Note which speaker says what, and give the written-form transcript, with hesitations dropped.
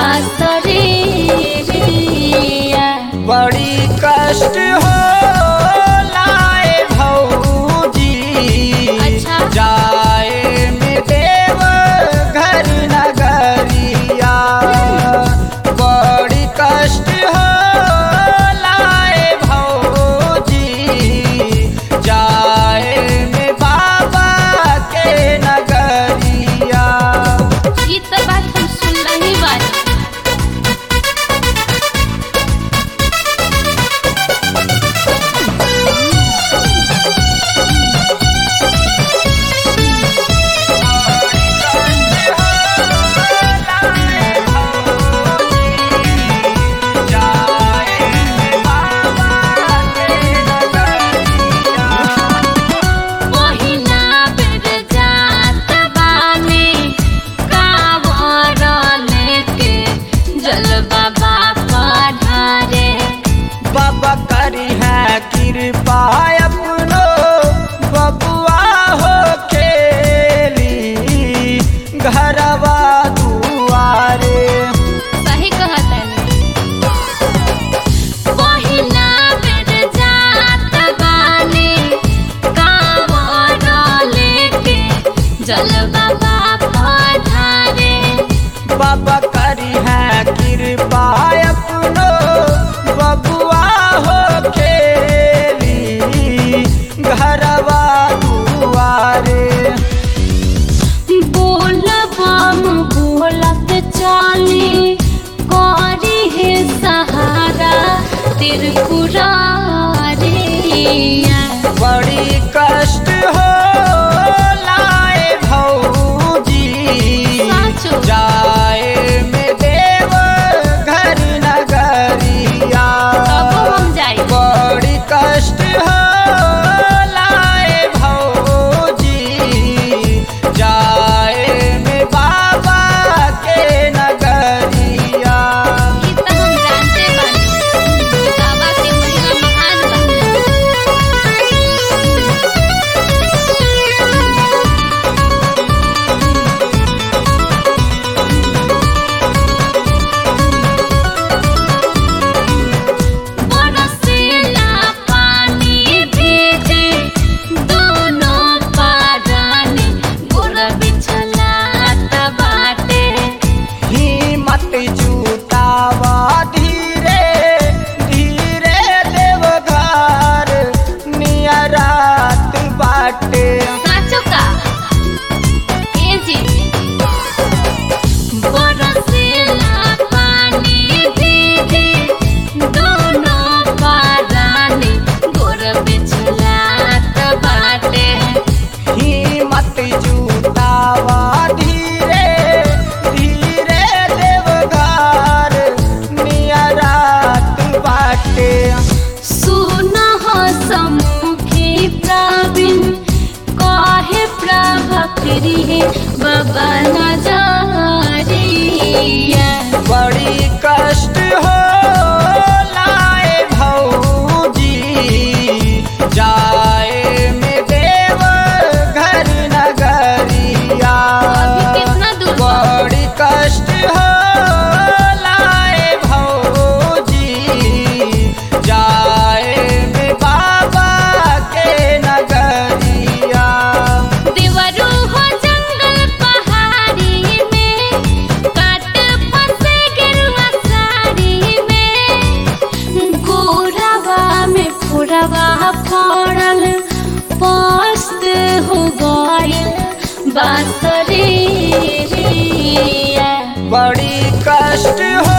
Speaker 1: बांसुरी
Speaker 2: बड़ी कष्ट हो लाए भौजी।
Speaker 1: अच्छा।
Speaker 2: जाए में देव घर नगरिया बड़ी कष्ट हो लाए भौजी। जाए में बाबा के नगरिया।
Speaker 1: ये तो बात हम सुन रही बात।
Speaker 2: बाबा करी है कृपा अपनो बबुआ हो खेली घरवा दुआरे।
Speaker 1: सही कहत है। पहिला बेर जात बानी कांवर लेके जल बाबा पधारे।
Speaker 2: बाबा करी है कृपा अपनो बबुआ हो खेली घरवा दुआरे।
Speaker 1: बोलबम बोलत चाली करी है सहारा त्रिपुरारी।
Speaker 2: बड़ी कष्ट हो लाए भौजी।
Speaker 1: साचो।
Speaker 2: जाए में देव घर नगरिया
Speaker 1: अब हम जाई।
Speaker 2: बड़ी कष्ट हो लाए भौजी। जाए में बाबा के नगरिया।
Speaker 1: ई त हम जानते बानी बाबा के महिमा महान बरसेला पानी भेजे दोनों पारानी गोर बिछलात बाटे।
Speaker 2: हिम्मत जुटावा धीरे धीरे देव घर नियरात बाटे।
Speaker 1: साचो का ए जी। बरसेला पानी भेजे दोनों पारानी गोर बिछलात बाटे।
Speaker 2: हिम्मत जुटावा धीरे धीरे देव घर नियरात बाटे।
Speaker 1: सुनह सम्मुखी प्रवीण कहे प्रभक्ति बाबा नजरिया।
Speaker 2: बड़ी कष्ट हो लाए भौजी। जाए में देव घर नगरिया
Speaker 1: अभी कितना दूर बा?
Speaker 2: बड़ी कष्ट हो लाए भौजी। जाए में बाबा के नगरिया।
Speaker 1: देवरू हो जंगल पहाड़ी में काट फंसे गिरुआ साड़ी में। गोरवा में फुरवा पड़ल पस्त हो गइल बांसुरी।
Speaker 2: बड़ी कष्ट हो